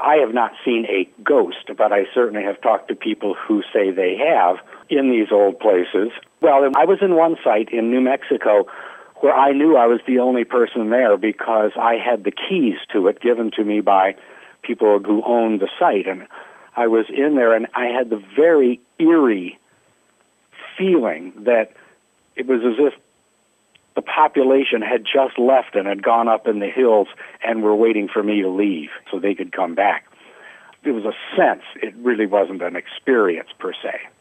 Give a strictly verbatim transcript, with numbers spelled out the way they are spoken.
I have not seen a ghost, but I certainly have talked to people who say they have in these old places. Well, I was in one site in New Mexico where I knew I was the only person there because I had the keys to it given to me by people who owned the site. And I was in there, and I had the very eerie feeling that it was as if the population had just left and had gone up in the hills and were waiting for me to leave so they could come back. It was a sense. It really wasn't an experience per se.